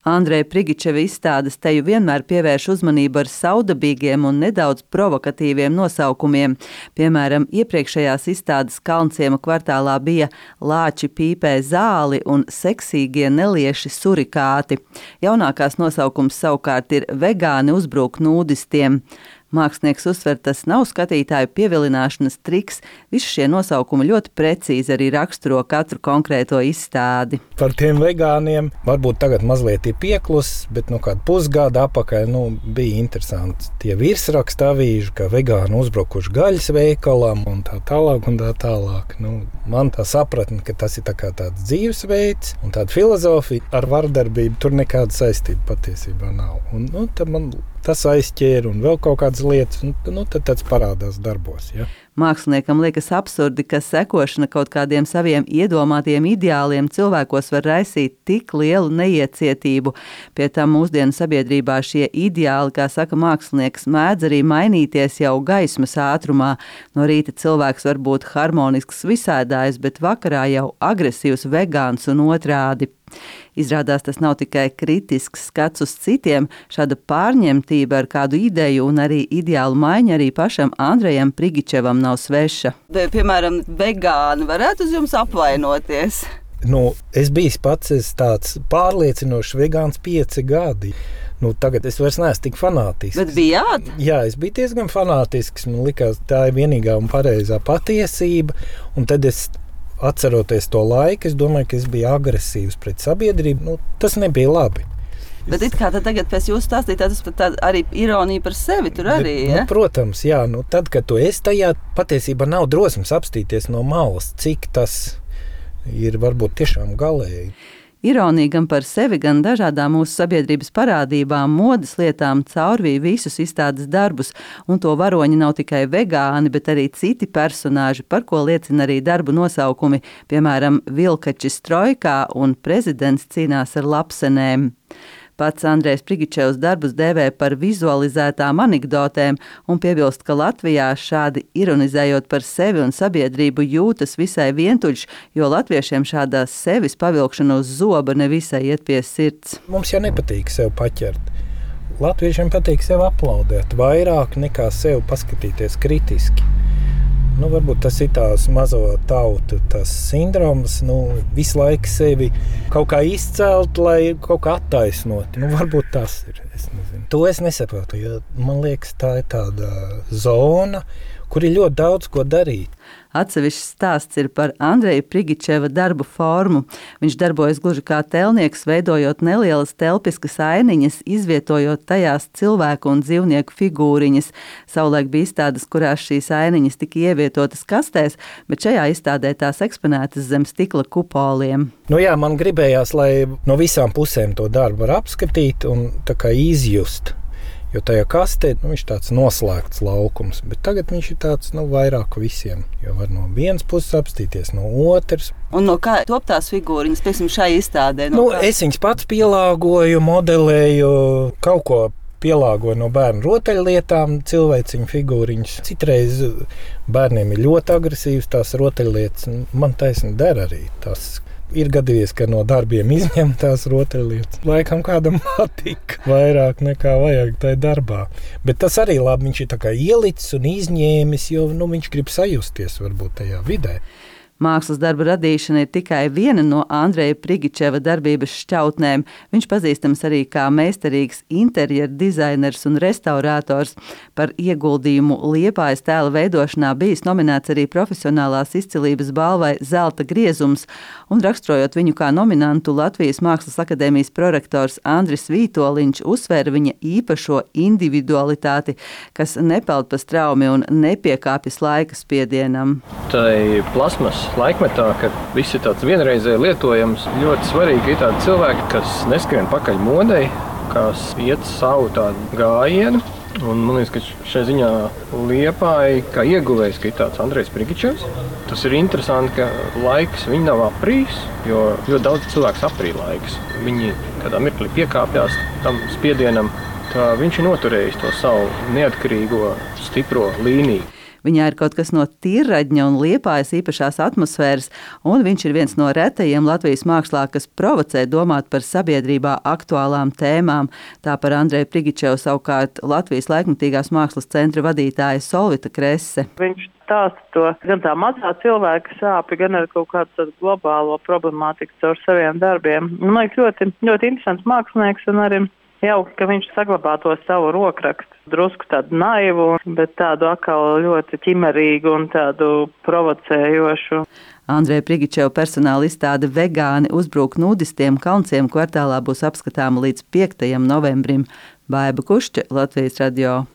Andreja Prigičeva izstādes teju vienmēr pievērš uzmanību ar saudabīgiem un nedaudz provokatīviem nosaukumiem. Piemēram, iepriekšējās izstādes Kalnciema kvartālā bija Lāči pīpē zāli un seksīgie nelieši surikāti. Jaunākās nosaukums savukārt ir Vegāni uzbrūk nūdistiem. Mākslinieks uzsver, tas nav skatītāju pievilināšanas triks. Visi šie nosaukumi ļoti precīzi arī raksturo katru konkrēto izstādi. Par tiem vegāniem varbūt tagad mazliet ir pieklus, bet kādu pusgadu atpakaļ bija interesanti. Tie virsraksta avīžu, ka vegāni uzbrukuši gaļas veikalam un tā tālāk un tā tālāk. Man tā sapratne, ka tas ir tāds dzīvesveids un tāda filozofija ar vardarbību, tur nekāda saistība patiesībā nav. Tad man tas aizķēra un vēl kaut kādas lietas, tad tāds parādās darbos. Ja? Māksliniekam liekas absurdi, ka sekošana kaut kādiem saviem iedomātiem ideāliem cilvēkos var raisīt tik lielu neiecietību. Pie tam mūsdienu sabiedrībā šie ideāli, kā saka mākslinieks, mēdz arī mainīties jau gaismas ātrumā. No rīta cilvēks var būt harmonisks visādājs, bet vakarā jau agresīvs vegāns un otrādi. Izrādās, tas nav tikai kritisks skats uz citiem, šāda pārņemtība ar kādu ideju un arī ideālu maiņa arī pašam Andrejam Prigičevam nav sveša. Piemēram, vegāni varētu uz jums apvainoties? Es biju pats tāds pārliecinošs vegāns 5 gadi. Tagad es vairs neesmu tik fanātisks. Bet bijāt? Jā, es biju diezgan fanātisks. Man likās, tā ir vienīgā un pareizā patiesība. Un tad es atceroties to laiku, es domāju, ka es biju agresīvs pret sabiedrību. Tas nebija labi. Bet it kā tagad pēc jūsu stāstīt, tas tā arī ironija par sevi tur arī, ja? Protams, jā. Tad, kad tu esi tajā, patiesībā nav drosmes apstīties no malas, cik tas ir varbūt tiešām galēji. Ironija gan par sevi, gan dažādām mūsu sabiedrības parādībām, modes lietām caurvīja visus izstādes darbus, un to varoņi nav tikai vegāni, bet arī citi personāži, par ko liecina arī darbu nosaukumi, piemēram, Vilkačis trojkā un Prezidents cīnās ar lapsenēm. Pats Andrejs Prigičevs darbus dēvē par vizualizētām anekdotēm un piebilst, ka Latvijā šādi ironizējot par sevi un sabiedrību jūtas visai vientuļš, jo latviešiem šādā sevis pavilkšana uz zoba nevisai iet pie sirds. Mums jau nepatīk sev paķert. Latviešiem patīk sev aplaudēt vairāk nekā sev paskatīties kritiski. Varbūt tas ir tās mazo tautu tas sindroms, visu laiku sevi kaut kā izcelt, lai kaut kā attaisnot. Varbūt tas ir, es nezinu. To es nesaprotu, jo man liekas, tā ir tāda zona, kur ir ļoti daudz ko darīt. Atsevišķs stāsts ir par Andreja Prigičeva darbu formu. Viņš darbojas gluži kā tēlnieks, veidojot nelielas telpiskas ainiņas, izvietojot tajās cilvēku un dzīvnieku figūriņas. Savulaik bija izstādes, kurās šīs ainiņas tika ievietotas kastēs, bet šajā izstādē tās eksponētas zem stikla kupoliem. Man gribējās, lai no visām pusēm to darbu var apskatīt un tā kā izjust. Jo tajā kastē viņš tāds noslēgts laukums, bet tagad viņš ir tāds vairāk visiem. Jo var no vienas puses apstīties, no otras. Un no kā top tās figūriņas, piemēram, šai izstādē? Es viņas pats pielāgoju, modelēju, kaut ko pielāgoju no bērnu rotaļlietām, cilvēciņu figūriņas. Citreiz bērniem ir ļoti agresīvas tās rotaļlietas, man taisni der arī tas. Ir gadījies, ka no darbiem izņem tās rotaļlietas. Laikam kādam patika vairāk nekā vajag tajā darbā. Bet tas arī labi, viņš ir tā kā ielicis un izņēmis, jo viņš grib sajusties varbūt tajā vidē. Mākslas darba radīšana ir tikai viena no Andreja Prigičeva darbības šķautnēm. Viņš pazīstams arī kā meistarīgs interjeru dizainers un restaurātors. Par ieguldījumu Liepājas tēla veidošanā bijis nominēts arī profesionālās izcilības balvai Zelta griezums, un raksturojot viņu kā nominantu, Latvijas Mākslas akadēmijas prorektors Andris Vītoliņš uzsvēra viņa īpašo individualitāti, kas nepeld pa straumi un nepiekāpjas laika spiedienam. Tai plasmas laikmetā, kad viss ir tāds vienreizēji lietojams, ļoti svarīgi ir tādi cilvēki, kas neskrien pakaļ modei, kas iet savu tādu gājienu. Un man liekas, ka šai ziņā Liepāja kā ieguvējs, ka ir tāds Andrejs Prigičevs. Tas ir interesanti, ka laiks viņi nav aprījis, jo ļoti daudz cilvēks aprīja laiks. Viņi kādā mirklī piekāpjās tam spiedienam, tā viņš ir noturējis to savu neatkarīgo, stipro līniju. Viņā ir kaut kas no Tīrraģņa un Liepājas īpašās atmosfēras, un viņš ir viens no retajiem Latvijas mākslā, kas provocē domāt par sabiedrībā aktuālām tēmām. Tā par Andreju Prigičevu savukārt Latvijas laikmatīgās mākslas centra vadītāja Solvita Kresse. Viņš stāsta to gan tā mazā cilvēka sāpi, gan ar kaut kādu globālo problemātiku caur saviem darbiem. Man liekas, ļoti, ļoti interesants mākslinieks un arī jauki, ka viņš saglabā to savu rokrakstu. Drusku tādu naivu, bet tādu atkal ļoti ķimerīgu un tādu provocējošu. Andreja Prigičeva personāla izstāde Vegāni uzbrūk nudistiem Kalnciem kvartālā būs apskatāma līdz 5. novembrim. Baiba Kušķe, Latvijas radio.